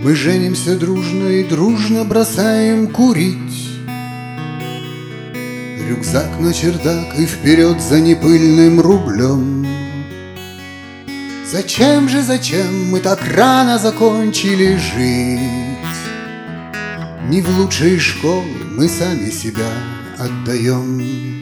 Мы женимся дружно и дружно бросаем курить. Рюкзак на чердак и вперед за непыльным рублем. Зачем мы так рано закончили жить? Не в лучшие школы мы сами себя отдаем.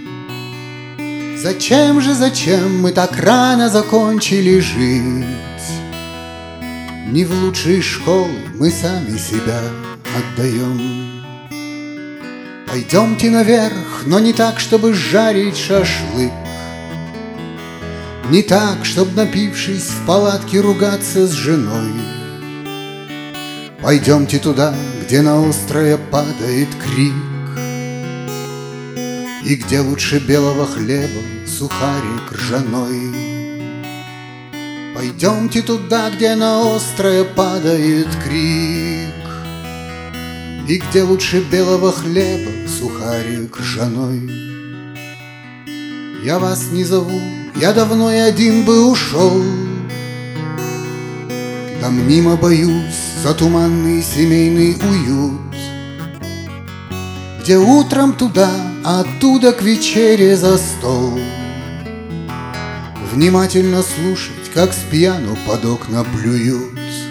Зачем мы так рано закончили жить? Не в лучшие школы мы сами себя отдаем. Пойдемте наверх, но не так, чтобы жарить шашлык. Не так, чтоб, напившись, в палатке ругаться с женой. Пойдемте туда, где на острое падает крик, и где лучше белого хлеба сухарик ржаной. Пойдемте туда, где на острое падает крик, и где лучше белого хлеба сухарик ржаной. Я вас не зову, я давно и один бы ушел. Да мнимо боюсь за туманный семейный уют, где утром туда, а оттуда к вечере за стол. Внимательно слушать, как с пьяну под окна плюют,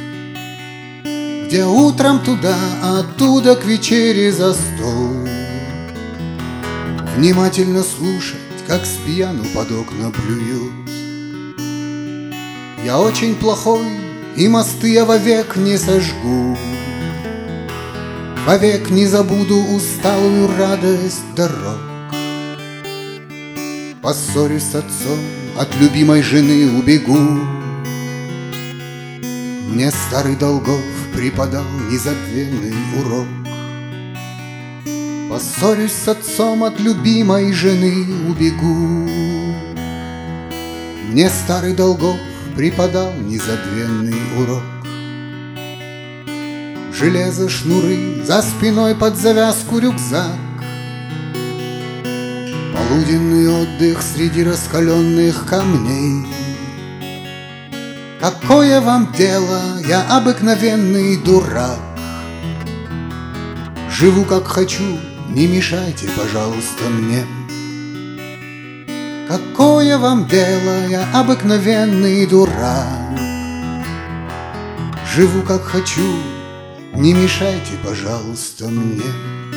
где утром туда, а оттуда к вечере за стол. Внимательно слушать, как с пьяну под окна плюют. Я очень плохой, и мосты я вовек не сожгу. Вовек не забуду усталую радость дорог. Поссорюсь с отцом, от любимой жены убегу. Мне старый Долгов преподал незабвенный урок. Поссорюсь с отцом, от любимой жены убегу. Мне старый Долгов преподал незабвенный урок. Железо, шнуры, за спиной под завязку рюкзак. Полуденный отдых среди раскаленных камней. Какое вам дело, я обыкновенный дурак. Живу как хочу, не мешайте, пожалуйста, мне. Какое вам дело, я обыкновенный дурак. Живу как хочу, не мешайте, пожалуйста, мне.